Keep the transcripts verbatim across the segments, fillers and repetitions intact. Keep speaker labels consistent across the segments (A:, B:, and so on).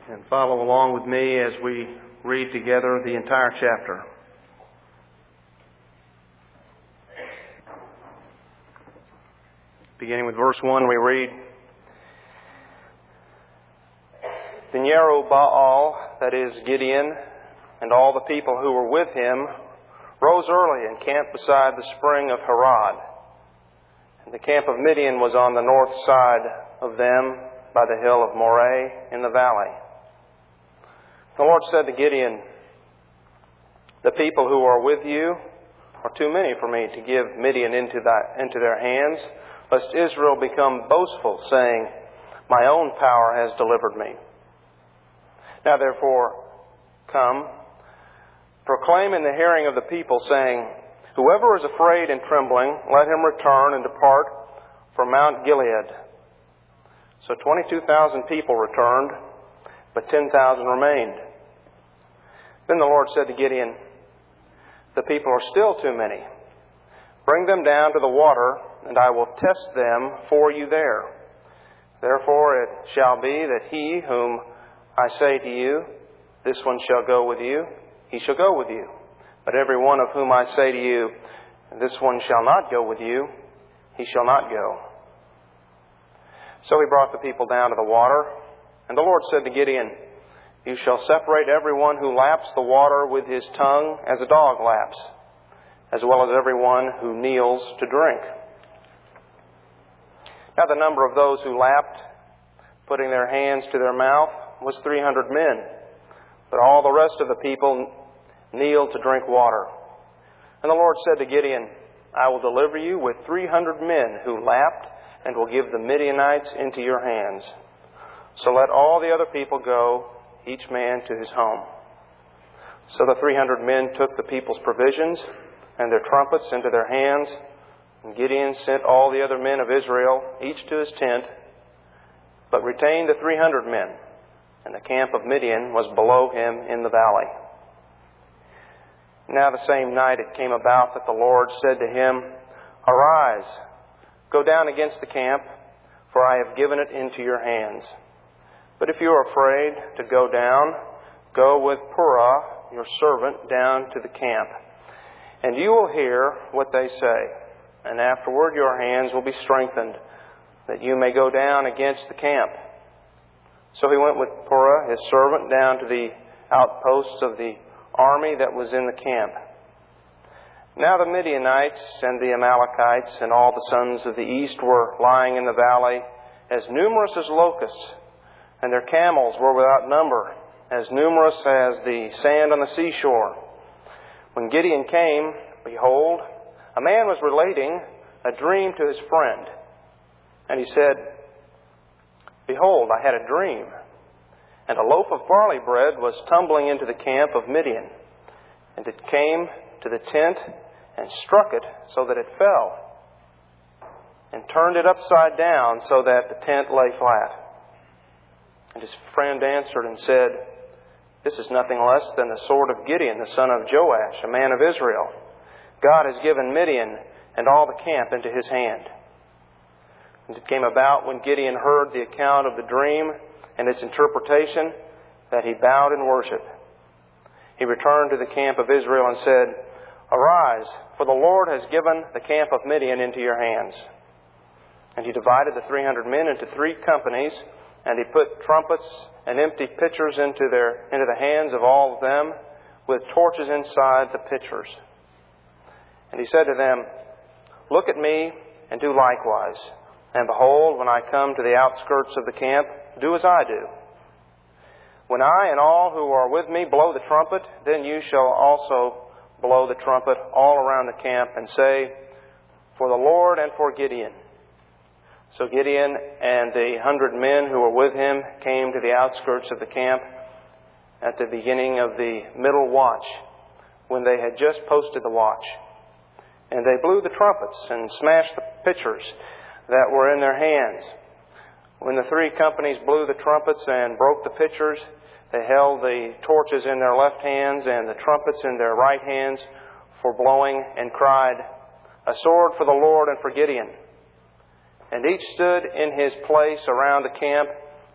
A: and follow along with me as we read together the entire chapter. Beginning with verse one, we read, Then Jerubbaal, that is Gideon, and all the people who were with him, rose early and camped beside the spring of Harod. And the camp of Midian was on the north side of them by the hill of Moreh in the valley. The Lord said to Gideon, The people who are with you are too many for me to give Midian into, thy, into their hands, lest Israel become boastful, saying, My own power has delivered me. Now therefore, come, proclaim in the hearing of the people, saying, Whoever is afraid and trembling, let him return and depart from Mount Gilead. So twenty-two thousand people returned, but ten thousand remained. Then the Lord said to Gideon, The people are still too many. Bring them down to the water, and I will test them for you there. Therefore it shall be that he whom I say to you, This one shall go with you, he shall go with you. But every one of whom I say to you, This one shall not go with you, he shall not go. So he brought the people down to the water, and the Lord said to Gideon, You shall separate everyone who laps the water with his tongue as a dog laps, as well as everyone who kneels to drink. Now the number of those who lapped, putting their hands to their mouth, was three hundred men. But all the rest of the people kneeled to drink water. And the Lord said to Gideon, I will deliver you with three hundred men who lapped, and will give the Midianites into your hands. So let all the other people go, each man to his home. So the three hundred men took the people's provisions and their trumpets into their hands. And Gideon sent all the other men of Israel, each to his tent, but retained the three hundred men. And the camp of Midian was below him in the valley. Now the same night it came about that the Lord said to him, Arise, go down against the camp, for I have given it into your hands. But if you are afraid to go down, go with Purah, your servant, down to the camp. And you will hear what they say. And afterward your hands will be strengthened, that you may go down against the camp. So he went with Purah, his servant, down to the outposts of the army that was in the camp. Now the Midianites and the Amalekites and all the sons of the east were lying in the valley, as numerous as locusts, and their camels were without number, as numerous as the sand on the seashore. When Gideon came, behold, a man was relating a dream to his friend. And he said, Behold, I had a dream, and a loaf of barley bread was tumbling into the camp of Midian. And it came to the tent and struck it so that it fell, and turned it upside down so that the tent lay flat. And his friend answered and said, This is nothing less than the sword of Gideon, the son of Joash, a man of Israel. God has given Midian and all the camp into his hand. And it came about when Gideon heard the account of the dream and its interpretation that he bowed in worship. He returned to the camp of Israel and said, Arise, for the Lord has given the camp of Midian into your hands. And he divided the three hundred men into three companies, and he put trumpets and empty pitchers into their into the hands of all of them, with torches inside the pitchers. And he said to them, Look at me and do likewise. And behold, when I come to the outskirts of the camp, do as I do. When I and all who are with me blow the trumpet, then you shall also blow the trumpet all around the camp, and say, For the Lord and for Gideon. So Gideon and the hundred men who were with him came to the outskirts of the camp at the beginning of the middle watch, when they had just posted the watch. And they blew the trumpets and smashed the pitchers that were in their hands. When the three companies blew the trumpets and broke the pitchers, they held the torches in their left hands and the trumpets in their right hands for blowing, and cried, A sword for the Lord and for Gideon. And each stood in his place around the camp,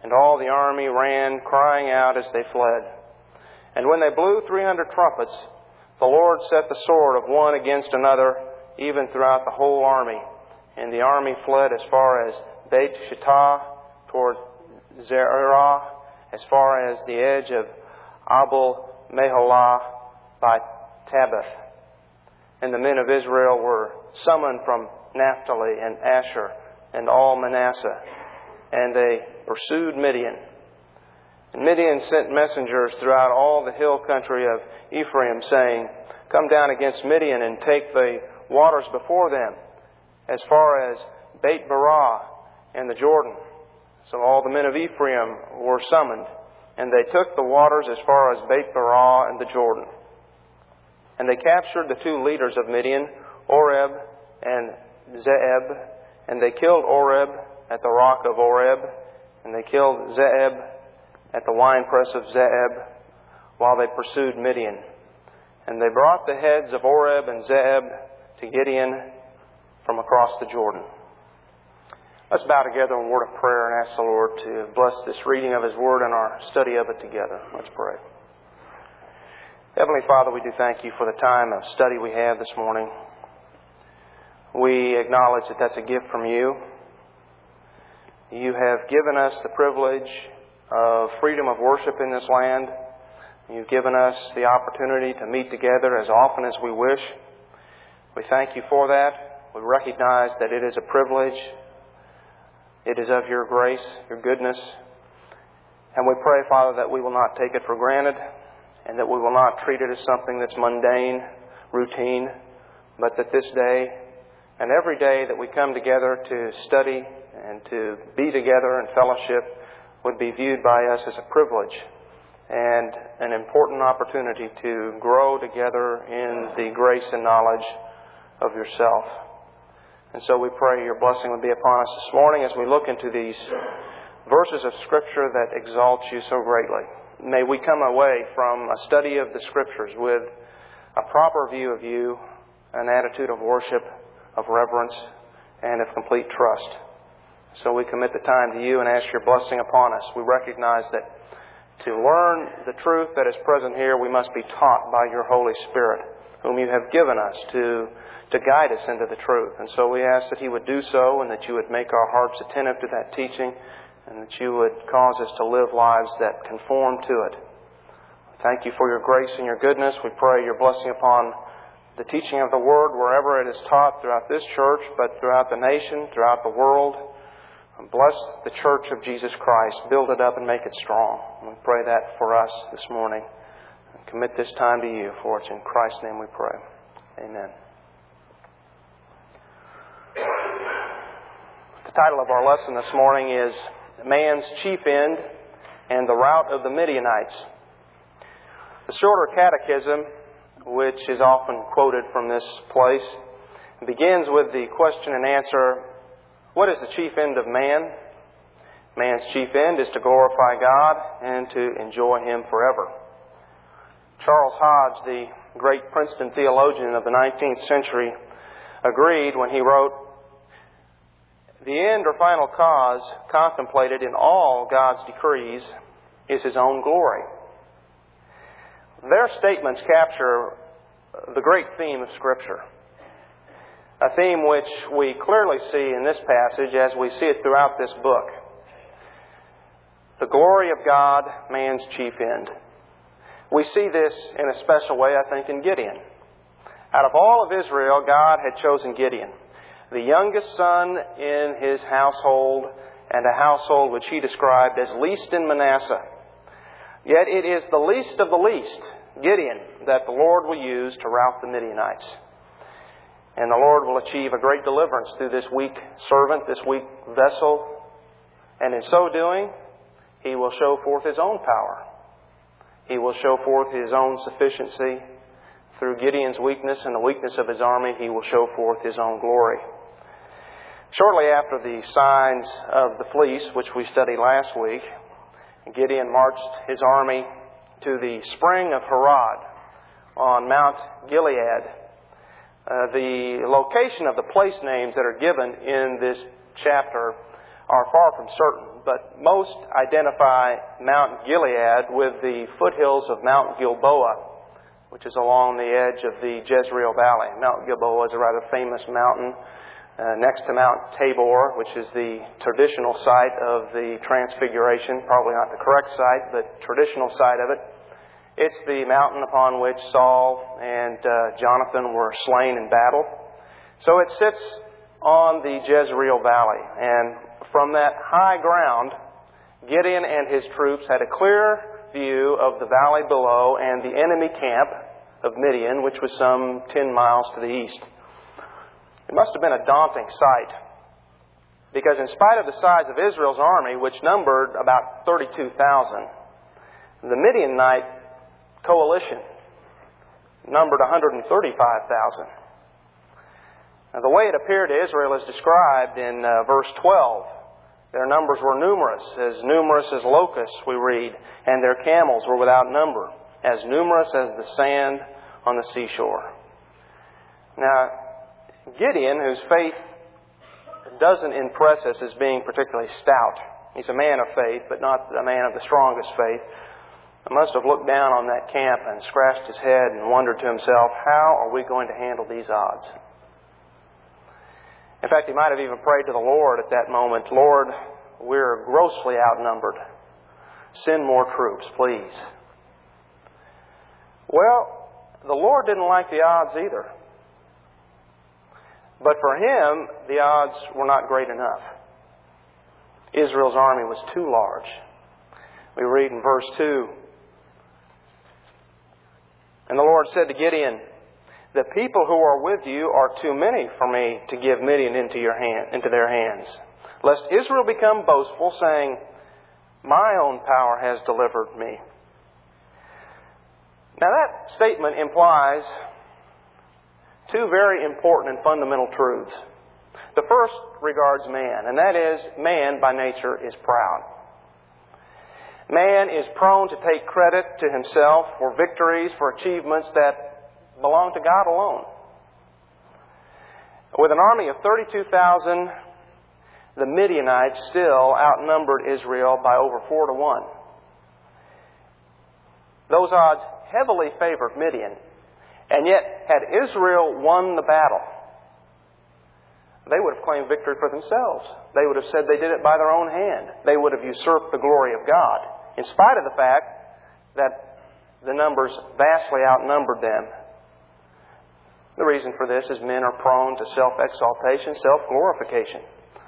A: And all the army ran, crying out as they fled. And when they blew three hundred trumpets, the Lord set the sword of one against another, even throughout the whole army. And the army fled as far as Beit Shittah, toward Zerah, as far as the edge of Abel Meholah by Tabbath. And the men of Israel were summoned from Naphtali and Asher and all Manasseh, and they pursued Midian. And Midian sent messengers throughout all the hill country of Ephraim, saying, "Come down against Midian and take the waters before them, as far as Beit Barah and the Jordan." So all the men of Ephraim were summoned, and they took the waters as far as Beit Barah and the Jordan. And they captured the two leaders of Midian, Oreb and Zeeb, and they killed Oreb at the rock of Oreb, and they killed Zeeb at the winepress of Zeeb, while they pursued Midian. And they brought the heads of Oreb and Zeeb to Gideon from across the Jordan. Let's bow together in a word of prayer and ask the Lord to bless this reading of His Word and our study of it together. Let's pray. Heavenly Father, we do thank You for the time of study we have this morning. We acknowledge that that's a gift from You. You have given us the privilege of freedom of worship in this land. You've given us the opportunity to meet together as often as we wish. We thank You for that. We recognize that it is a privilege. It is of Your grace, Your goodness. And we pray, Father, that we will not take it for granted and that we will not treat it as something that's mundane, routine, but that this day and every day that we come together to study and to be together in fellowship would be viewed by us as a privilege and an important opportunity to grow together in the grace and knowledge of Yourself. And so we pray Your blessing would be upon us this morning as we look into these verses of Scripture that exalt You so greatly. May we come away from a study of the Scriptures with a proper view of You, an attitude of worship, of reverence, and of complete trust. So we commit the time to You and ask Your blessing upon us. We recognize that to learn the truth that is present here, we must be taught by Your Holy Spirit, whom You have given us to, to guide us into the truth. And so we ask that He would do so and that You would make our hearts attentive to that teaching and that You would cause us to live lives that conform to it. Thank You for Your grace and Your goodness. We pray Your blessing upon the teaching of the Word wherever it is taught throughout this church, but throughout the nation, throughout the world. Bless the church of Jesus Christ. Build it up and make it strong. And we pray that for us this morning. And commit this time to You, for it's in Christ's name we pray. Amen. The title of our lesson this morning is Man's Chief End and the Rout of the Midianites. The Shorter Catechism, which is often quoted from this place, begins with the question and answer, what is the chief end of man? Man's chief end is to glorify God and to enjoy Him forever. Charles Hodge, the great Princeton theologian of the nineteenth century, agreed when he wrote, "The end or final cause contemplated in all God's decrees is His own glory." Their statements capture the great theme of Scripture, a theme which we clearly see in this passage as we see it throughout this book. The glory of God, man's chief end. We see this in a special way, I think, in Gideon. Out of all of Israel, God had chosen Gideon, the youngest son in his household, and a household which he described as least in Manasseh. Yet it is the least of the least, Gideon, that the Lord will use to rout the Midianites. And the Lord will achieve a great deliverance through this weak servant, this weak vessel. And in so doing, He will show forth His own power. He will show forth His own sufficiency. Through Gideon's weakness and the weakness of his army, He will show forth His own glory. Shortly after the signs of the fleece, which we studied last week, Gideon marched his army to the spring of Harod on Mount Gilead. Uh, the location of the place names that are given in this chapter are far from certain, but most identify Mount Gilead with the foothills of Mount Gilboa, which is along the edge of the Jezreel Valley. Mount Gilboa is a rather famous mountain uh, next to Mount Tabor, which is the traditional site of the Transfiguration. Probably not the correct site, but traditional site of it. It's the mountain upon which Saul and uh, Jonathan were slain in battle. So it sits on the Jezreel Valley, and from that high ground, Gideon and his troops had a clear view of the valley below and the enemy camp of Midian, which was some ten miles to the east. It must have been a daunting sight, because in spite of the size of Israel's army, which numbered about thirty-two thousand, the Midianite coalition numbered one hundred thirty-five thousand. Now, the way it appeared to Israel is described in uh, verse twelve. Their numbers were numerous, as numerous as locusts, we read, and their camels were without number, as numerous as the sand on the seashore. Now, Gideon, whose faith doesn't impress us as being particularly stout, he's a man of faith, but not a man of the strongest faith, must have looked down on that camp and scratched his head and wondered to himself, how are we going to handle these odds? In fact, he might have even prayed to the Lord at that moment, Lord, we're grossly outnumbered. Send more troops, please. Well, the Lord didn't like the odds either. But for him, the odds were not great enough. Israel's army was too large. We read in verse two, and the Lord said to Gideon, the people who are with you are too many for me to give Midian into your hand, into their hands, lest Israel become boastful, saying, my own power has delivered me. Now that statement implies two very important and fundamental truths. The first regards man, and that is, man by nature is proud. Man is prone to take credit to himself for victories, for achievements that belong to God alone. With an army of thirty-two thousand, the Midianites still outnumbered Israel by over four to one. Those odds heavily favored Midian, and yet had Israel won the battle, they would have claimed victory for themselves. They would have said they did it by their own hand. They would have usurped the glory of God, in spite of the fact that the numbers vastly outnumbered them. The reason for this is men are prone to self-exaltation, self-glorification.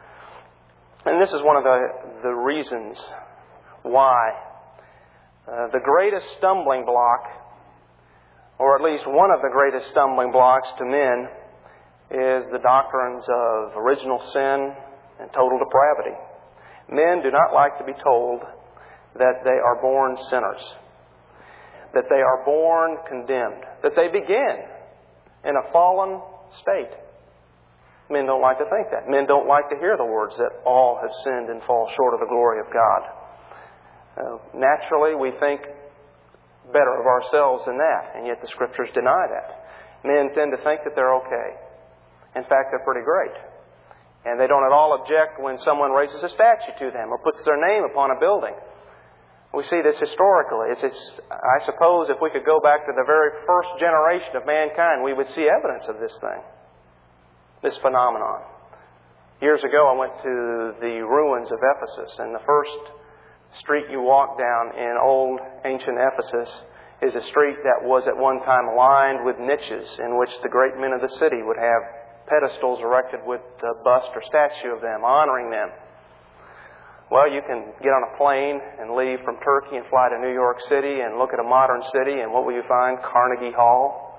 A: And this is one of the, the reasons why uh, the greatest stumbling block, or at least one of the greatest stumbling blocks to men, is the doctrines of original sin and total depravity. Men do not like to be told that they are born sinners, that they are born condemned, that they begin in a fallen state. Men don't like to think that. Men don't like to hear the words that all have sinned and fall short of the glory of God. Uh, naturally, we think better of ourselves than that, and yet the Scriptures deny that. Men tend to think that they're okay. In fact, they're pretty great. And they don't at all object when someone raises a statue to them or puts their name upon a building. We see this historically. It's, it's, I suppose if we could go back to the very first generation of mankind, we would see evidence of this thing, this phenomenon. Years ago, I went to the ruins of Ephesus, and the first street you walk down in old ancient Ephesus is a street that was at one time lined with niches in which the great men of the city would have pedestals erected with a bust or statue of them, honoring them. Well, you can get on a plane and leave from Turkey and fly to New York City and look at a modern city, and what will you find? Carnegie Hall.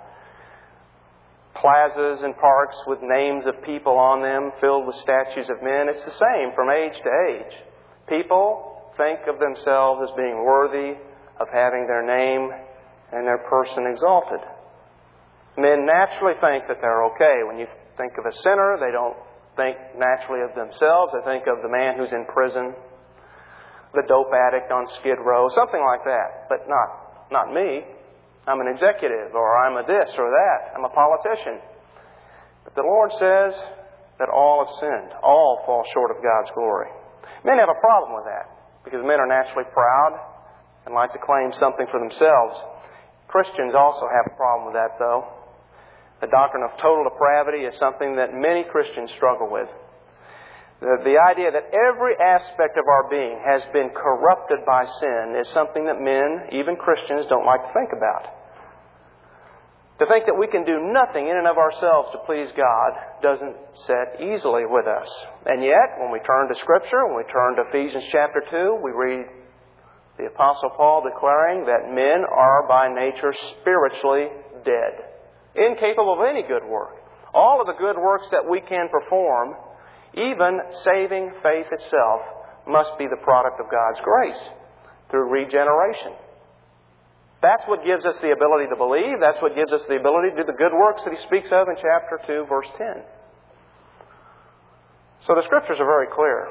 A: Plazas and parks with names of people on them filled with statues of men. It's the same from age to age. People think of themselves as being worthy of having their name and their person exalted. Men naturally think that they're okay. When you think of a sinner, they don't think naturally of themselves. They think of the man who's in prison, the dope addict on Skid Row, something like that. But not, not me. I'm an executive, or I'm a this or that. I'm a politician. But the Lord says that all have sinned. All fall short of God's glory. Men have a problem with that because men are naturally proud and like to claim something for themselves. Christians also have a problem with that, though. The doctrine of total depravity is something that many Christians struggle with. The, the idea that every aspect of our being has been corrupted by sin is something that men, even Christians, don't like to think about. To think that we can do nothing in and of ourselves to please God doesn't set easily with us. And yet, when we turn to Scripture, when we turn to Ephesians chapter two, we read the Apostle Paul declaring that men are by nature spiritually dead, incapable of any good work. All of the good works that we can perform, even saving faith itself, must be the product of God's grace through regeneration. That's what gives us the ability to believe. That's what gives us the ability to do the good works that he speaks of in chapter two, verse ten. So the Scriptures are very clear.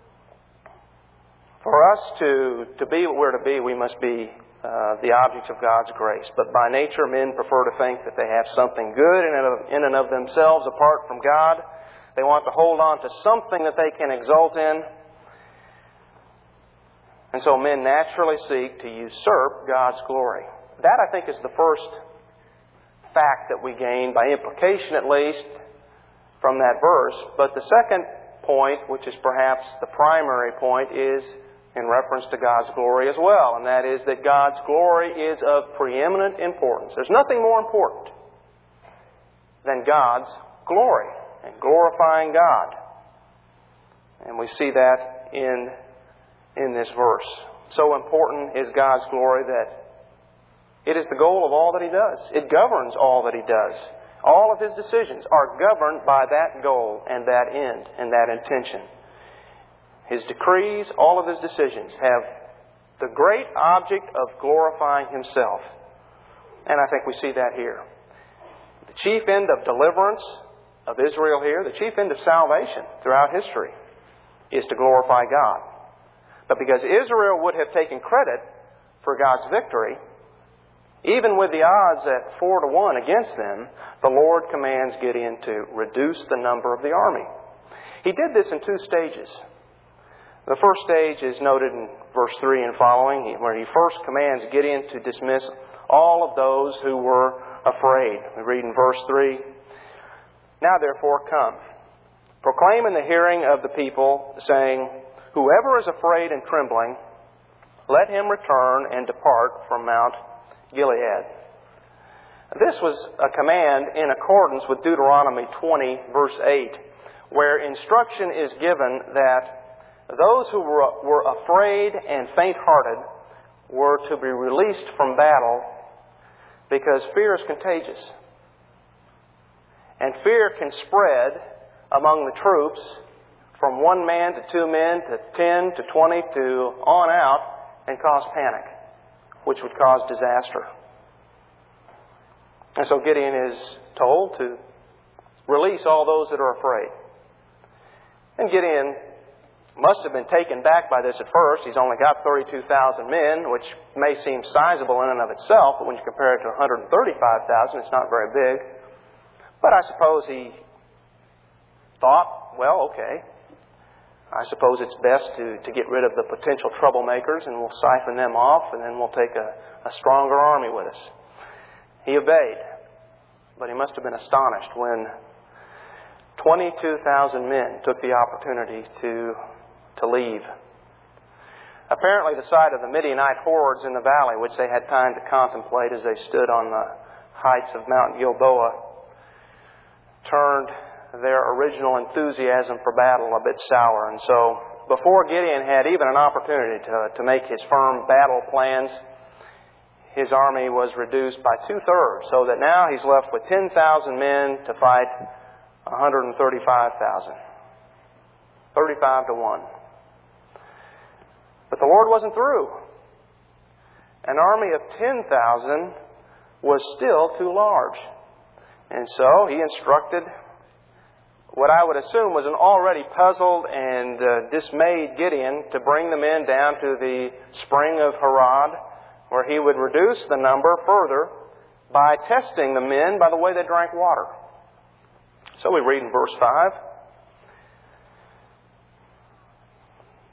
A: For us to, to be what we're to be, we must be uh, the objects of God's grace. But by nature, men prefer to think that they have something good in and, of, in and of themselves apart from God. They want to hold on to something that they can exult in. And so men naturally seek to usurp God's glory. That, I think, is the first fact that we gain, by implication at least, from that verse. But the second point, which is perhaps the primary point, is in reference to God's glory as well. And that is that God's glory is of preeminent importance. There's nothing more important than God's glory and glorifying God. And we see that in in this verse. So important is God's glory that it is the goal of all that He does. It governs all that He does. All of His decisions are governed by that goal and that end and that intention. His decrees, all of His decisions have the great object of glorifying Himself. And I think we see that here. The chief end of deliverance of Israel here, the chief end of salvation throughout history, is to glorify God. But because Israel would have taken credit for God's victory, even with the odds at four to one against them, the Lord commands Gideon to reduce the number of the army. He did this in two stages. The first stage is noted in verse three and following, where he first commands Gideon to dismiss all of those who were afraid. We read in verse three, "Now therefore come, proclaim in the hearing of the people, saying, whoever is afraid and trembling, let him return and depart from Mount Gilead." This was a command in accordance with Deuteronomy twenty, verse eight, where instruction is given that those who were, were afraid and faint-hearted were to be released from battle because fear is contagious. And fear can spread among the troops from one man to two men to ten to twenty to on out and cause panic, which would cause disaster. And so Gideon is told to release all those that are afraid. And Gideon must have been taken back by this at first. He's only got thirty-two thousand men, which may seem sizable in and of itself, but when you compare it to one hundred thirty-five thousand, it's not very big. But I suppose he thought, well, okay, I suppose it's best to, to get rid of the potential troublemakers and we'll siphon them off and then we'll take a, a stronger army with us. He obeyed, but he must have been astonished when twenty-two thousand men took the opportunity to, to leave. Apparently the sight of the Midianite hordes in the valley, which they had time to contemplate as they stood on the heights of Mount Gilboa, turned their original enthusiasm for battle a bit sour. And so, before Gideon had even an opportunity to, to make his firm battle plans, his army was reduced by two-thirds, so that now he's left with ten thousand men to fight one hundred thirty-five thousand. thirty-five to one. But the Lord wasn't through. An army of ten thousand was still too large. And so he instructed what I would assume was an already puzzled and uh, dismayed Gideon to bring the men down to the spring of Harod, where he would reduce the number further by testing the men by the way they drank water. So we read in verse five,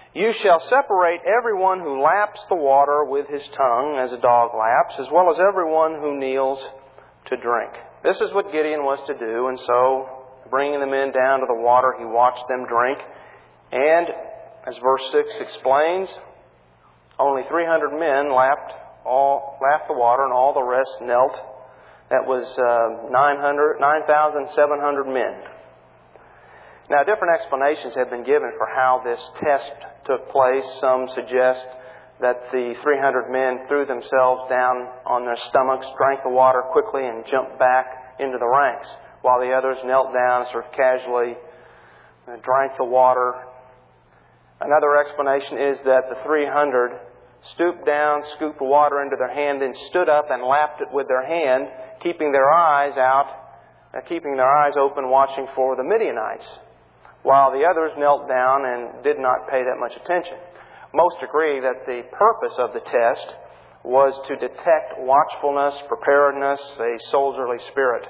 A: You shall separate everyone who laps the water with his tongue, as a dog laps, as well as everyone who kneels to drink. This is what Gideon was to do, and so, bringing the men down to the water, he watched them drink. And, as verse six explains, only three hundred men lapped, all, lapped the water, and all the rest knelt. That was uh, nine thousand seven hundred men. Now, different explanations have been given for how this test took place. Some suggest that the three hundred men threw themselves down on their stomachs, drank the water quickly, and jumped back into the ranks, while the others knelt down, sort of casually drank the water. Another explanation is that the three hundred stooped down, scooped the water into their hand, then stood up and lapped it with their hand, keeping their eyes out, uh, keeping their eyes open, watching for the Midianites, while the others knelt down and did not pay that much attention. Most agree that the purpose of the test was to detect watchfulness, preparedness, a soldierly spirit.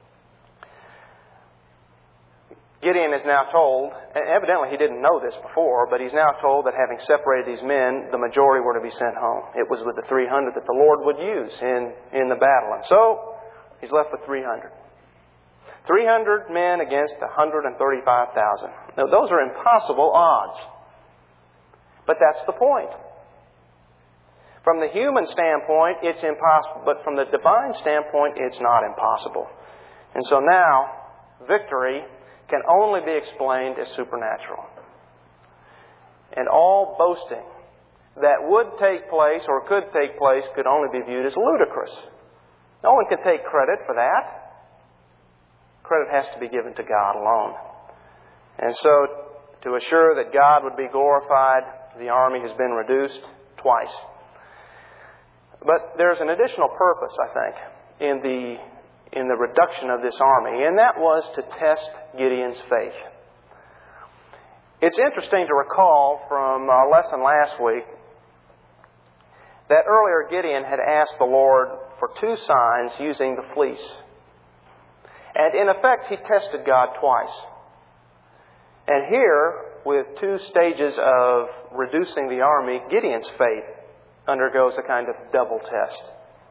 A: Gideon is now told, and evidently he didn't know this before, but he's now told that having separated these men, the majority were to be sent home. It was with the three hundred that the Lord would use in, in the battle. And so, he's left with three hundred. three hundred men against one hundred thirty-five thousand. Now, those are impossible odds. But that's the point. From the human standpoint, it's impossible. But from the divine standpoint, it's not impossible. And so now, victory can only be explained as supernatural. And all boasting that would take place or could take place could only be viewed as ludicrous. No one can take credit for that. Credit has to be given to God alone. And so, to assure that God would be glorified, the army has been reduced twice. But there's an additional purpose, I think, in the in the reduction of this army, and that was to test Gideon's faith. It's interesting to recall from our lesson last week that earlier Gideon had asked the Lord for two signs using the fleece. And in effect, he tested God twice. And here, with two stages of reducing the army, Gideon's faith undergoes a kind of double test.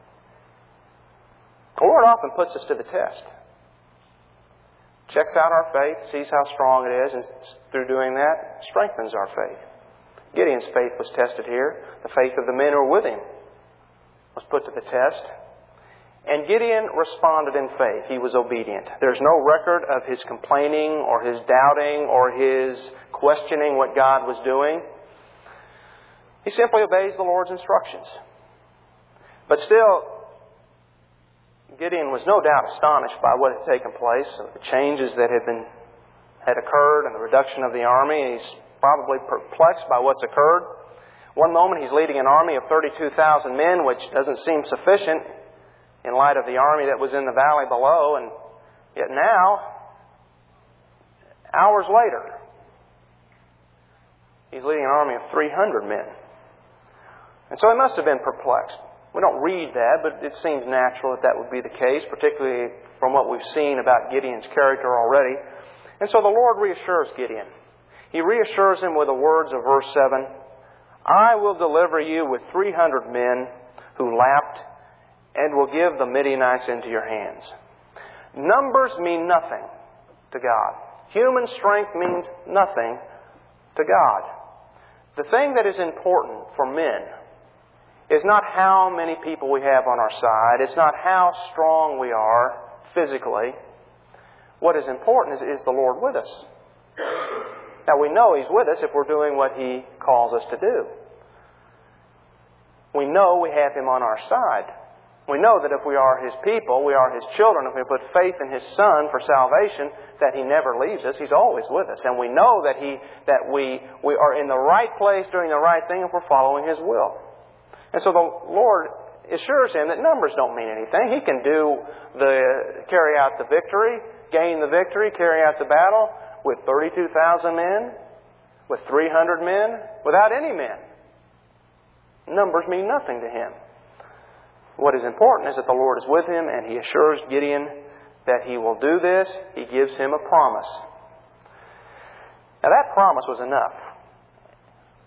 A: The Lord often puts us to the test. Checks out our faith, sees how strong it is, and through doing that, strengthens our faith. Gideon's faith was tested here. The faith of the men who were with him was put to the test. And Gideon responded in faith. He was obedient. There's no record of his complaining or his doubting or his questioning what God was doing. He simply obeys the Lord's instructions. But still, Gideon was no doubt astonished by what had taken place, the changes that had been had occurred and the reduction of the army. He's probably perplexed by what's occurred. One moment he's leading an army of thirty-two thousand men, which doesn't seem sufficient in light of the army that was in the valley below. And yet now, hours later, he's leading an army of three hundred men. And so he must have been perplexed. We don't read that, but it seems natural that that would be the case, particularly from what we've seen about Gideon's character already. And so the Lord reassures Gideon. He reassures him with the words of verse seven, I will deliver you with three hundred men who lapped and will give the Midianites into your hands. Numbers mean nothing to God. Human strength means nothing to God. The thing that is important for men is not how many people we have on our side. It's not how strong we are physically. What is important is, is the Lord with us. Now, we know He's with us if we're doing what He calls us to do. We know we have Him on our side. We know that if we are His people, we are His children, if we put faith in His Son for salvation, that He never leaves us. He's always with us. And we know that He that we, we are in the right place doing the right thing if we're following His will. And so the Lord assures him that numbers don't mean anything. He can do the carry out the victory, gain the victory, carry out the battle with thirty-two thousand men, with three hundred men, without any men. Numbers mean nothing to him. What is important is that the Lord is with him, and He assures Gideon that He will do this. He gives him a promise. Now that promise was enough.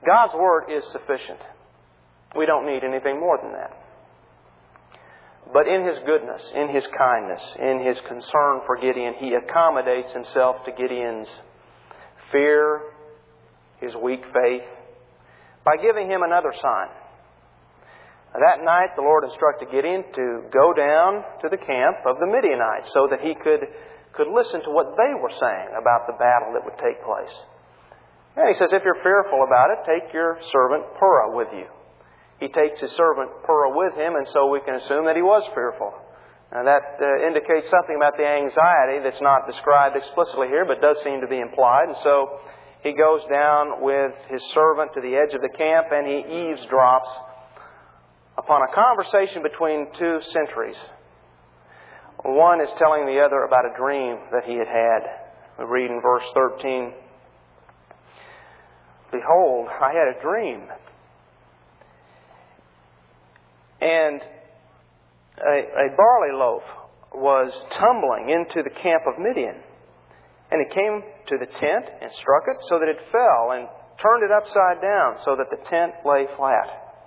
A: God's Word is sufficient. We don't need anything more than that. But in His goodness, in His kindness, in His concern for Gideon, He accommodates Himself to Gideon's fear, his weak faith, by giving him another sign. That night, the Lord instructed Gideon to go down to the camp of the Midianites so that he could, could listen to what they were saying about the battle that would take place. And He says, if you're fearful about it, take your servant Purah with you. He takes his servant Purah with him, and so we can assume that he was fearful. Now that uh, indicates something about the anxiety that's not described explicitly here, but does seem to be implied. And so he goes down with his servant to the edge of the camp, and he eavesdrops upon a conversation between two sentries. One is telling the other about a dream that he had had. We read in verse thirteen, "Behold, I had a dream, and a, a barley loaf was tumbling into the camp of Midian. And it came to the tent and struck it so that it fell and turned it upside down so that the tent lay flat."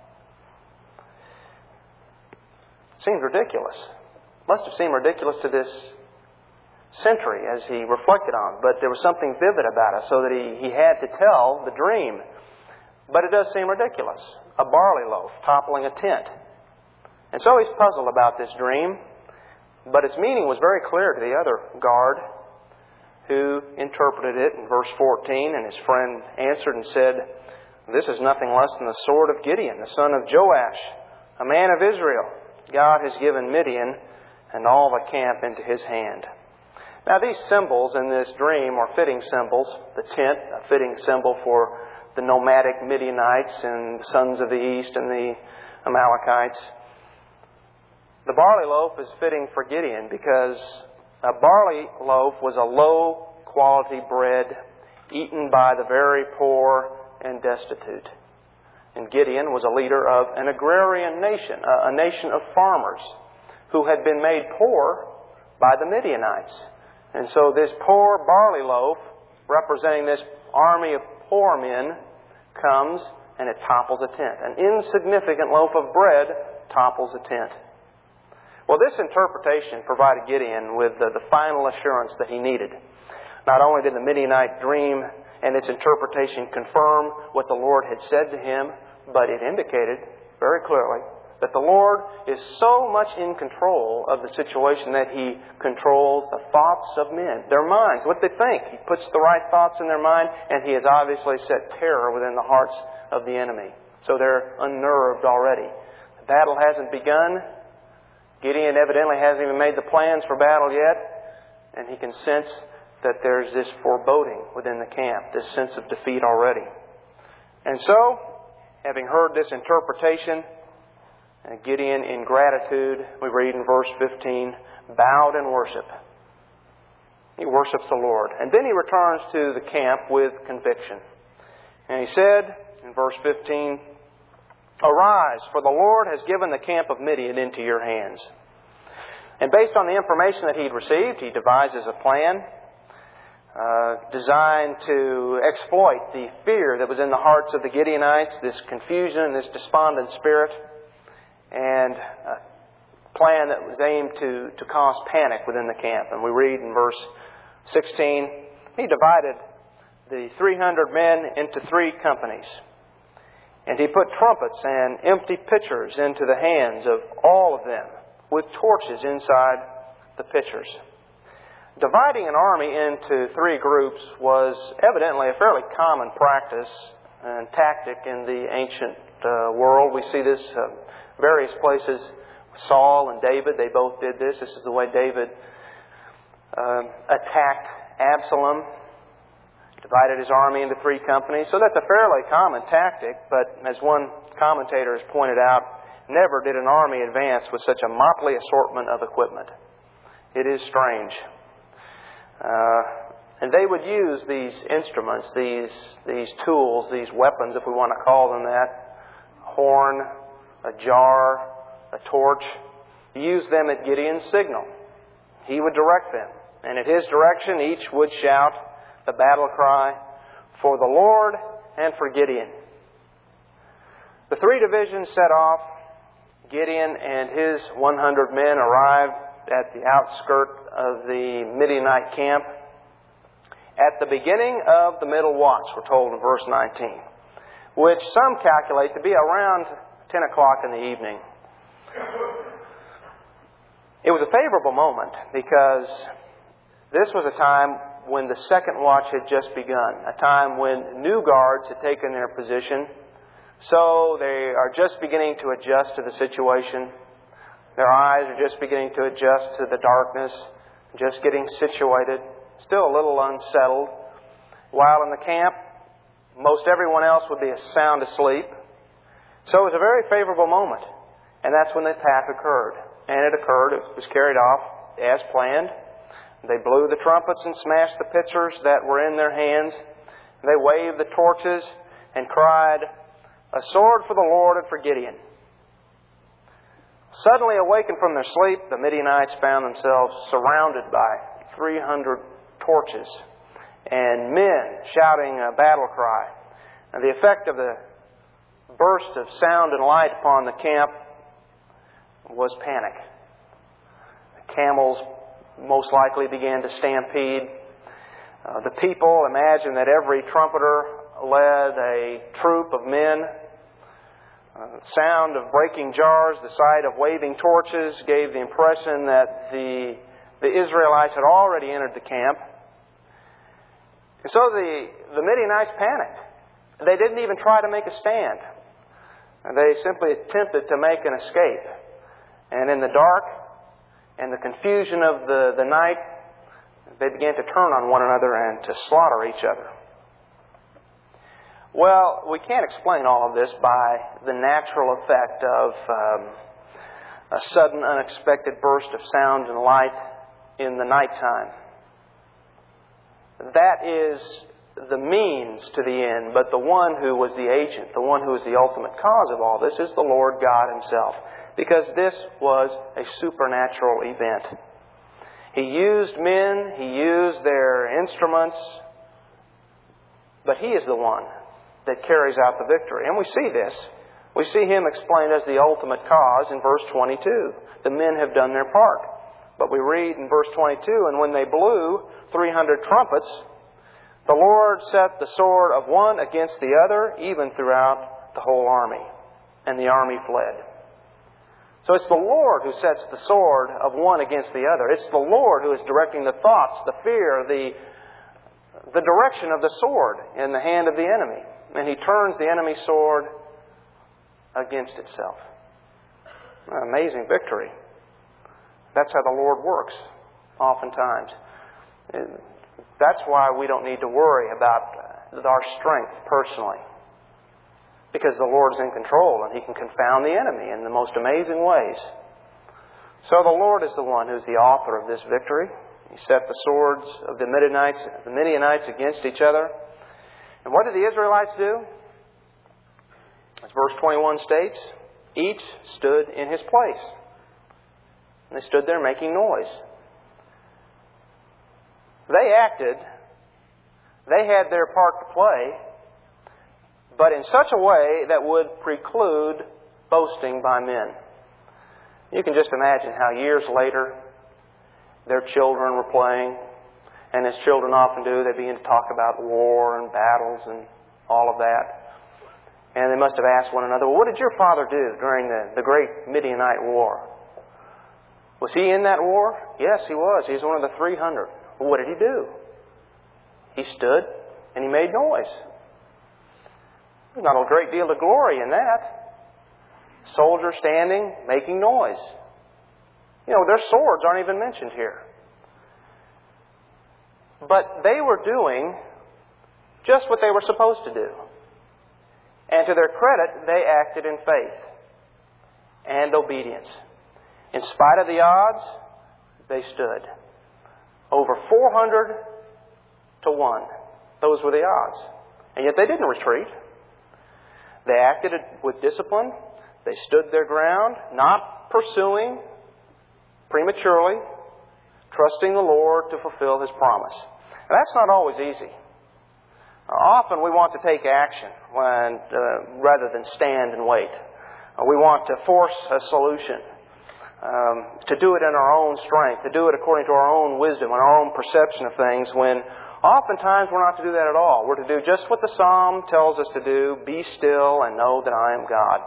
A: Seems ridiculous. Must have seemed ridiculous to this sentry as he reflected on it. But there was something vivid about it so that he, he had to tell the dream. But it does seem ridiculous. A barley loaf toppling a tent. And so he's puzzled about this dream. But its meaning was very clear to the other guard, who interpreted it in verse fourteen. And his friend answered and said, "This is nothing less than the sword of Gideon, the son of Joash, a man of Israel. God has given Midian and all the camp into his hand." Now these symbols in this dream are fitting symbols. The tent, a fitting symbol for the nomadic Midianites and the sons of the east and the Amalekites. The barley loaf is fitting for Gideon because a barley loaf was a low quality bread eaten by the very poor and destitute. And Gideon was a leader of an agrarian nation, a nation of farmers who had been made poor by the Midianites. And so this poor barley loaf, representing this army of poor men, comes and it topples a tent. An insignificant loaf of bread topples a tent. Well, this interpretation provided Gideon with the, the final assurance that he needed. Not only did the Midianite dream and its interpretation confirm what the Lord had said to him, but it indicated very clearly that the Lord is so much in control of the situation that He controls the thoughts of men, their minds, what they think. He puts the right thoughts in their mind, and He has obviously set terror within the hearts of the enemy. So they're unnerved already. The battle hasn't begun. Gideon evidently hasn't even made the plans for battle yet, and he can sense that there's this foreboding within the camp, this sense of defeat already. And so, having heard this interpretation, Gideon, in gratitude, we read in verse fifteen, bowed in worship. He worships the Lord. And then he returns to the camp with conviction. And he said, in verse fifteen, "Arise, for the Lord has given the camp of Midian into your hands." And based on the information that he'd received, he devises a plan uh, designed to exploit the fear that was in the hearts of the Gideonites, this confusion, this despondent spirit, and a plan that was aimed to, to cause panic within the camp. And we read in verse sixteen, he divided the three hundred men into three companies. And he put trumpets and empty pitchers into the hands of all of them, with torches inside the pitchers. Dividing an army into three groups was evidently a fairly common practice and tactic in the ancient uh, world. We see this uh, various places. Saul and David, they both did this. This is the way David uh, attacked Absalom. Divided his army into three companies. So that's a fairly common tactic, but as one commentator has pointed out, never did an army advance with such a motley assortment of equipment. It is strange. Uh, and they would use these instruments, these, these tools, these weapons, if we want to call them that, a horn, a jar, a torch, use them at Gideon's signal. He would direct them. And at his direction, each would shout the battle cry, "For the Lord and for Gideon." The three divisions set off. Gideon and his one hundred men arrived at the outskirt of the Midianite camp at the beginning of the middle watch, we're told in verse nineteen, which some calculate to be around ten o'clock in the evening. It was a favorable moment because this was a time when the second watch had just begun, a time when new guards had taken their position. So they are just beginning to adjust to the situation. Their eyes are just beginning to adjust to the darkness, just getting situated, still a little unsettled. While in the camp, most everyone else would be sound asleep. So it was a very favorable moment. And that's when the attack occurred. And it occurred. It was carried off as planned. They blew the trumpets and smashed the pitchers that were in their hands. They waved the torches and cried, "A sword for the Lord and for Gideon." Suddenly awakened from their sleep, the Midianites found themselves surrounded by three hundred torches and men shouting a battle cry. And the effect of the burst of sound and light upon the camp was panic. The camels most likely began to stampede. Uh, the people imagined that every trumpeter led a troop of men. Uh, the sound of breaking jars, the sight of waving torches gave the impression that the, the Israelites had already entered the camp. And so the, the Midianites panicked. They didn't even try to make a stand. They simply attempted to make an escape. And in the dark and the confusion of the, the night, they began to turn on one another and to slaughter each other. Well, we can't explain all of this by the natural effect of um, a sudden, unexpected burst of sound and light in the nighttime. That is the means to the end, but the one who was the agent, the one who is the ultimate cause of all this, is the Lord God Himself. Because this was a supernatural event. He used men, He used their instruments, but He is the one that carries out the victory. And we see this. We see Him explained as the ultimate cause in verse twenty-two. The men have done their part. But we read in verse twenty-two, "And when they blew three hundred trumpets, the Lord set the sword of one against the other, even throughout the whole army. And the army fled." So it's the Lord who sets the sword of one against the other. It's the Lord who is directing the thoughts, the fear, the, the direction of the sword in the hand of the enemy. And He turns the enemy's sword against itself. An amazing victory. That's how the Lord works, oftentimes. That's why we don't need to worry about our strength personally. Because the Lord is in control and He can confound the enemy in the most amazing ways. So the Lord is the one who's the author of this victory. He set the swords of the Midianites, the Midianites against each other. And what did the Israelites do? As verse twenty-one states, each stood in his place. And they stood there making noise. They acted. They had their part to play, but in such a way that would preclude boasting by men. You can just imagine how years later their children were playing, and as children often do, they begin to talk about war and battles and all of that. And they must have asked one another, "Well, what did your father do during the, the great Midianite war? Was he in that war?" "Yes, he was. He was one of the three hundred. Well, what did he do?" "He stood and he made noise." There's not a great deal of glory in that. Soldier standing, making noise. You know, their swords aren't even mentioned here. But they were doing just what they were supposed to do. And to their credit, they acted in faith and obedience. In spite of the odds, they stood. Over four hundred to one. Those were the odds. And yet they didn't retreat. They acted with discipline. They stood their ground, not pursuing prematurely, trusting the Lord to fulfill His promise. And that's not always easy. Often we want to take action when, uh, rather than stand and wait. Uh, we want to force a solution, um, to do it in our own strength, to do it according to our own wisdom and our own perception of things, when oftentimes we're not to do that at all. We're to do just what the Psalm tells us to do: be still and know that I am God.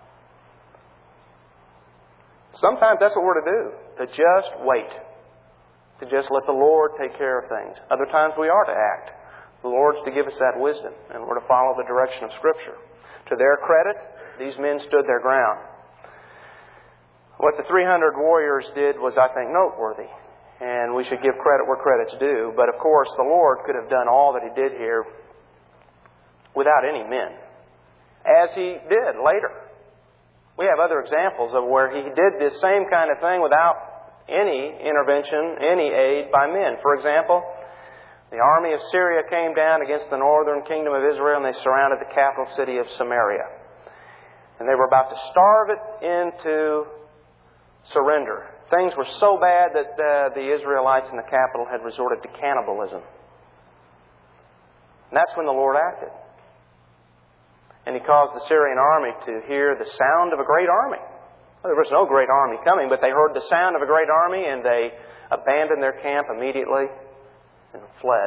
A: Sometimes that's what we're to do, to just wait, to just let the Lord take care of things. Other times we are to act. The Lord's to give us that wisdom, and we're to follow the direction of Scripture. To their credit, these men stood their ground. What the three hundred warriors did was, I think, noteworthy, and we should give credit where credit's due. But of course, the Lord could have done all that He did here without any men, as He did later. We have other examples of where He did this same kind of thing without any intervention, any aid by men. For example, the army of Syria came down against the northern kingdom of Israel, and they surrounded the capital city of Samaria. And they were about to starve it into surrender. Things were so bad that uh, the Israelites in the capital had resorted to cannibalism. And that's when the Lord acted. And He caused the Syrian army to hear the sound of a great army. Well, there was no great army coming, but they heard the sound of a great army, and they abandoned their camp immediately and fled.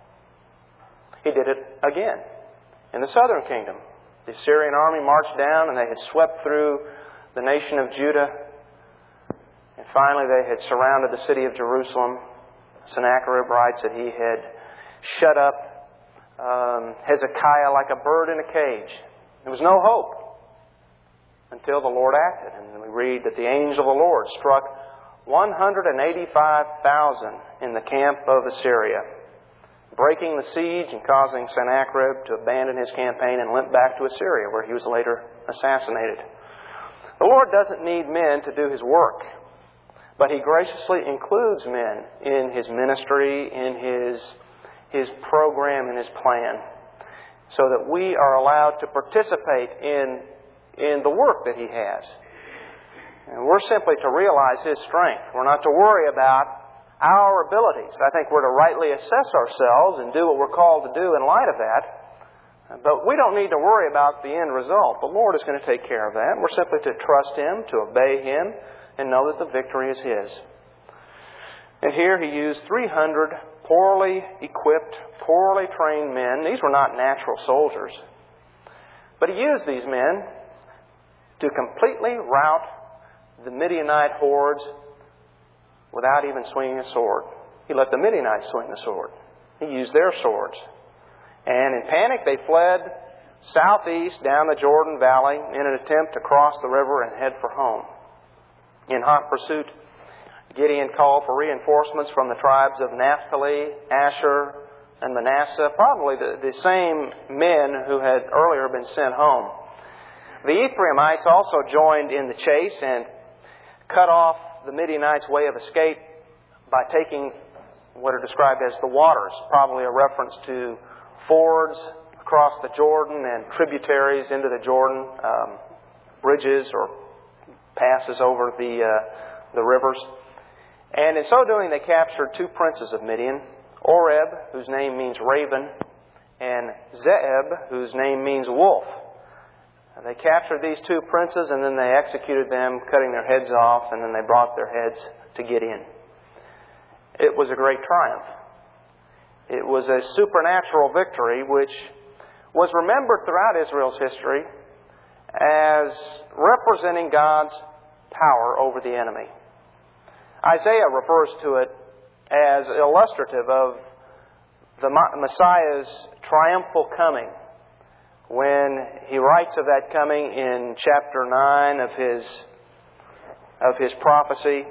A: He did it again in the southern kingdom. The Syrian army marched down, and they had swept through the nation of Judah. And finally they had surrounded the city of Jerusalem. Sennacherib writes that he had shut up um, Hezekiah like a bird in a cage. There was no hope until the Lord acted. And we read that the angel of the Lord struck one hundred eighty-five thousand in the camp of Assyria, breaking the siege and causing Sennacherib to abandon his campaign and limp back to Assyria, where he was later assassinated. The Lord doesn't need men to do His work, but He graciously includes men in His ministry, in His, His program, in His plan, so that we are allowed to participate in, in the work that He has. And we're simply to realize His strength. We're not to worry about our abilities. I think we're to rightly assess ourselves and do what we're called to do in light of that. But we don't need to worry about the end result. The Lord is going to take care of that. We're simply to trust Him, to obey Him, and know that the victory is His. And here He used three hundred poorly equipped, poorly trained men. These were not natural soldiers. But He used these men to completely rout the Midianite hordes without even swinging a sword. He let the Midianites swing the sword. He used their swords. And in panic, they fled southeast down the Jordan Valley in an attempt to cross the river and head for home. In hot pursuit, Gideon called for reinforcements from the tribes of Naphtali, Asher, and Manasseh, probably the, the same men who had earlier been sent home. The Ephraimites also joined in the chase and cut off the Midianites' way of escape by taking what are described as the waters, probably a reference to fords across the Jordan and tributaries into the Jordan, um, bridges or passes over the uh, the rivers. And in so doing, they captured two princes of Midian, Oreb, whose name means raven, and Zeeb, whose name means wolf. And they captured these two princes, and then they executed them, cutting their heads off, and then they brought their heads to Gideon. It was a great triumph. It was a supernatural victory which was remembered throughout Israel's history as representing God's power over the enemy. Isaiah refers to it as illustrative of the Messiah's triumphal coming, when he writes of that coming in chapter nine of his, of his prophecy.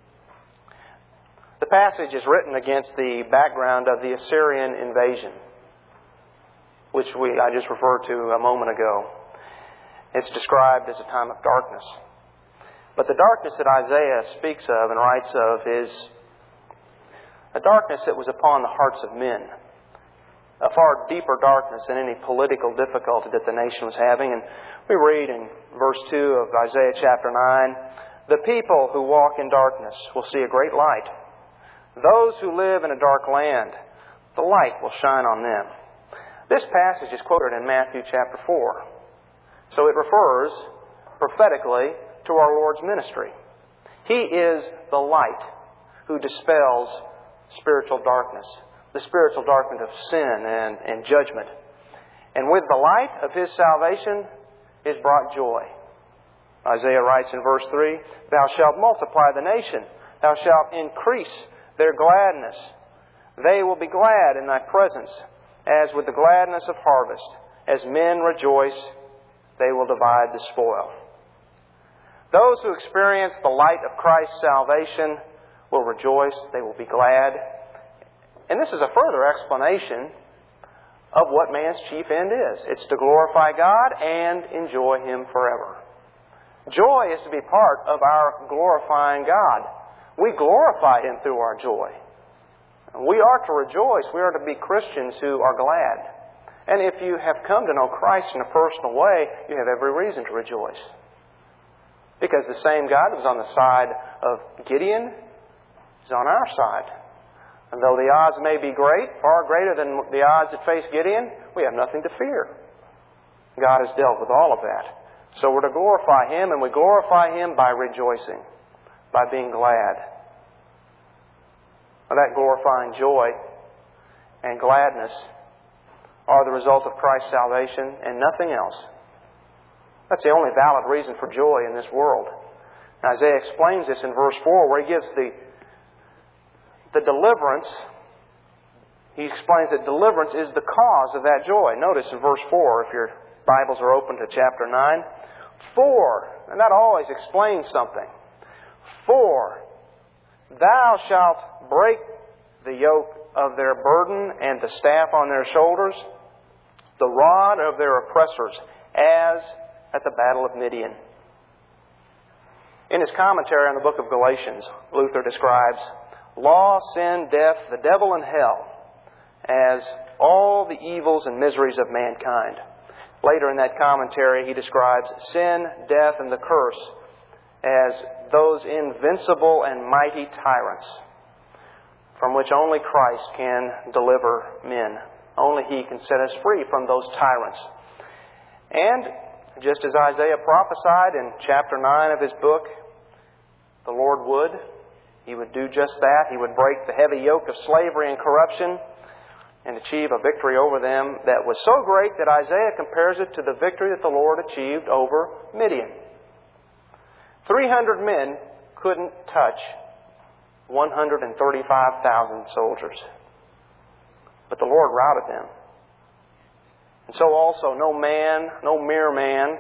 A: The passage is written against the background of the Assyrian invasion, which we I just referred to a moment ago. It's described as a time of darkness. But the darkness that Isaiah speaks of and writes of is a darkness that was upon the hearts of men, a far deeper darkness than any political difficulty that the nation was having. And we read in verse two of Isaiah chapter nine, "The people who walk in darkness will see a great light. Those who live in a dark land, the light will shine on them." This passage is quoted in Matthew chapter four. So it refers prophetically to our Lord's ministry. He is the light who dispels spiritual darkness, the spiritual darkness of sin and, and judgment. And with the light of His salvation is brought joy. Isaiah writes in verse three, "Thou shalt multiply the nation, thou shalt increase their gladness. They will be glad in Thy presence, as with the gladness of harvest. As men rejoice, they will divide the spoil." Those who experience the light of Christ's salvation will rejoice, they will be glad. And this is a further explanation of what man's chief end is. It's to glorify God and enjoy Him forever. Joy is to be part of our glorifying God. We glorify Him through our joy. We are to rejoice. We are to be Christians who are glad. And if you have come to know Christ in a personal way, you have every reason to rejoice. Because the same God who was on the side of Gideon is on our side. And though the odds may be great, far greater than the odds that face Gideon, we have nothing to fear. God has dealt with all of that. So we're to glorify Him, and we glorify Him by rejoicing, by being glad. Now, that glorifying joy and gladness are the result of Christ's salvation and nothing else. That's the only valid reason for joy in this world. Now, Isaiah explains this in verse four, where he gives the, the deliverance. He explains that deliverance is the cause of that joy. Notice in verse four, if your Bibles are open to chapter nine. For, and that always explains something. For, thou shalt break the yoke of their burden and the staff on their shoulders, the rod of their oppressors, as at the battle of Midian. In his commentary on the book of Galatians, Luther describes law, sin, death, the devil, and hell as all the evils and miseries of mankind. Later in that commentary, he describes sin, death, and the curse as those invincible and mighty tyrants from which only Christ can deliver men. Only He can set us free from those tyrants. And just as Isaiah prophesied in chapter nine of his book, the Lord would. He would do just that. He would break the heavy yoke of slavery and corruption and achieve a victory over them that was so great that Isaiah compares it to the victory that the Lord achieved over Midian. Three hundred men couldn't touch one hundred thirty-five thousand soldiers. But the Lord routed them. And so also no man, no mere man,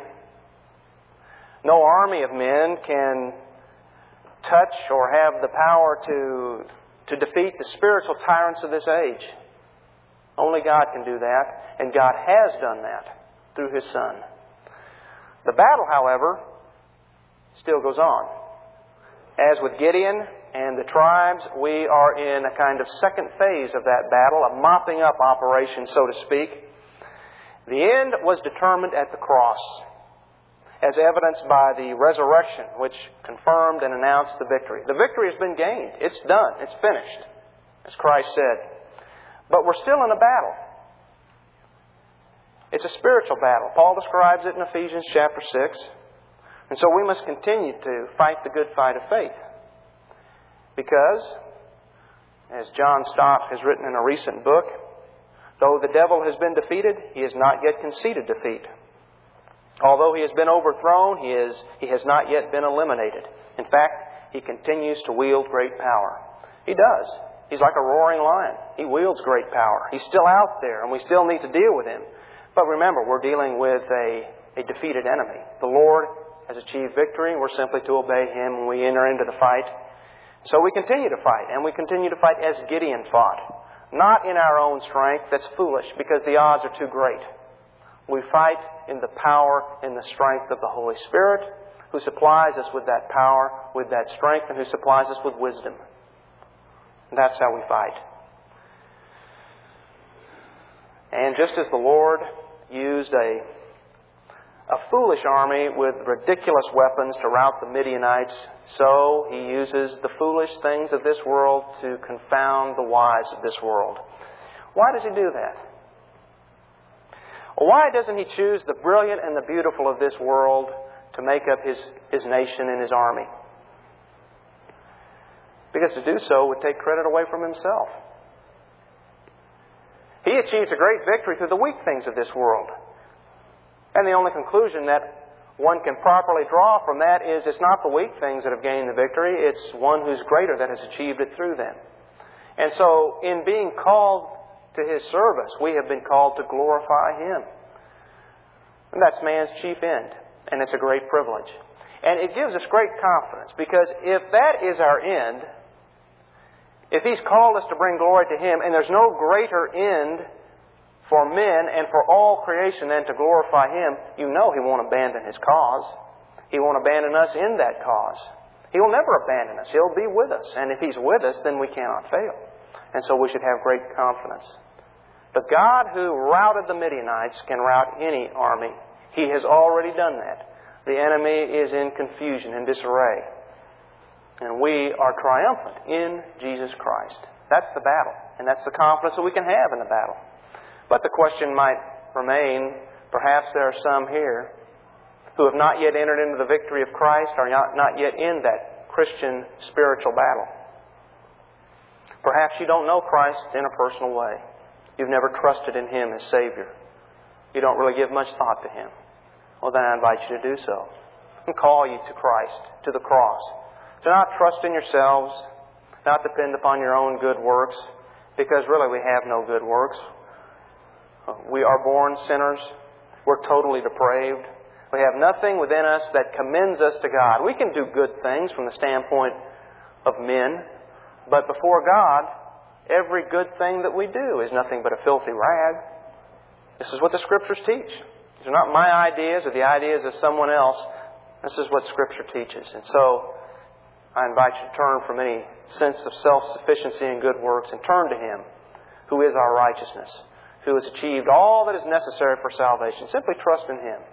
A: no army of men can touch or have the power to, to defeat the spiritual tyrants of this age. Only God can do that, and God has done that through His Son. The battle, however, still goes on. As with Gideon and the tribes, we are in a kind of second phase of that battle, a mopping up operation, so to speak. The end was determined at the cross, as evidenced by the resurrection, which confirmed and announced the victory. The victory has been gained. It's done. It's finished, as Christ said. But we're still in a battle. It's a spiritual battle. Paul describes it in Ephesians chapter six. And so we must continue to fight the good fight of faith. Because, as John Stott has written in a recent book, though the devil has been defeated, he has not yet conceded defeat. Although he has been overthrown, he, is, he has not yet been eliminated. In fact, he continues to wield great power. He does. He's like a roaring lion. He wields great power. He's still out there, and we still need to deal with him. But remember, we're dealing with a, a defeated enemy. The Lord has achieved victory, and we're simply to obey Him when we enter into the fight. So we continue to fight, and we continue to fight as Gideon fought. Not in our own strength. That's foolish, because the odds are too great. We fight in the power and the strength of the Holy Spirit, who supplies us with that power, with that strength, and who supplies us with wisdom. And that's how we fight. And just as the Lord used a, a foolish army with ridiculous weapons to rout the Midianites, so He uses the foolish things of this world to confound the wise of this world. Why does He do that? Why doesn't He choose the brilliant and the beautiful of this world to make up His, His nation and His army? Because to do so would take credit away from Himself. He achieves a great victory through the weak things of this world. And the only conclusion that one can properly draw from that is it's not the weak things that have gained the victory, it's one who's greater that has achieved it through them. And so, in being called to His service, we have been called to glorify Him. And that's man's chief end, and it's a great privilege. And it gives us great confidence, because if that is our end, if He's called us to bring glory to Him, and there's no greater end for men and for all creation than to glorify Him, you know He won't abandon His cause. He won't abandon us in that cause. He will never abandon us. He'll be with us. And if He's with us, then we cannot fail. And so we should have great confidence. But God, who routed the Midianites, can rout any army. He has already done that. The enemy is in confusion and disarray. And we are triumphant in Jesus Christ. That's the battle. And that's the confidence that we can have in the battle. But the question might remain, perhaps there are some here who have not yet entered into the victory of Christ, are not, not yet in that Christian spiritual battle. Perhaps you don't know Christ in a personal way. You've never trusted in Him as Savior. You don't really give much thought to Him. Well, then I invite you to do so. And call you to Christ, to the cross. To not trust in yourselves, not depend upon your own good works, because really we have no good works. We are born sinners. We're totally depraved. We have nothing within us that commends us to God. We can do good things from the standpoint of men, but before God, every good thing that we do is nothing but a filthy rag. This is what the Scriptures teach. These are not my ideas or the ideas of someone else. This is what Scripture teaches. And so, I invite you to turn from any sense of self-sufficiency and good works and turn to Him, who is our righteousness, who has achieved all that is necessary for salvation. Simply trust in Him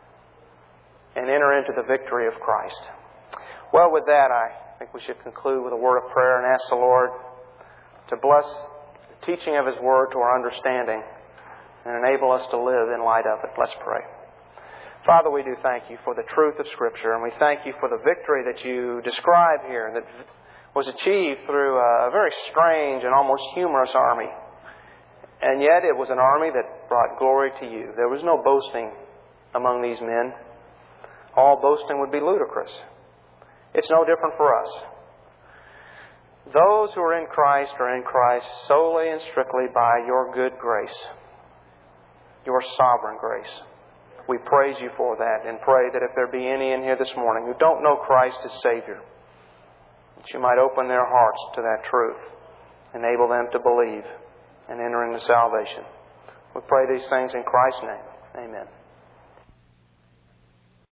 A: and enter into the victory of Christ. Well, with that, I think we should conclude with a word of prayer and ask the Lord to bless the teaching of His Word to our understanding and enable us to live in light of it. Let's pray. Father, we do thank You for the truth of Scripture, and we thank You for the victory that You describe here that was achieved through a very strange and almost humorous army. And yet it was an army that brought glory to You. There was no boasting among these men. All boasting would be ludicrous. It's no different for us. Those who are in Christ are in Christ solely and strictly by Your good grace, Your sovereign grace. We praise You for that and pray that if there be any in here this morning who don't know Christ as Savior, that You might open their hearts to that truth, enable them to believe and enter into salvation. We pray these things in Christ's name. Amen.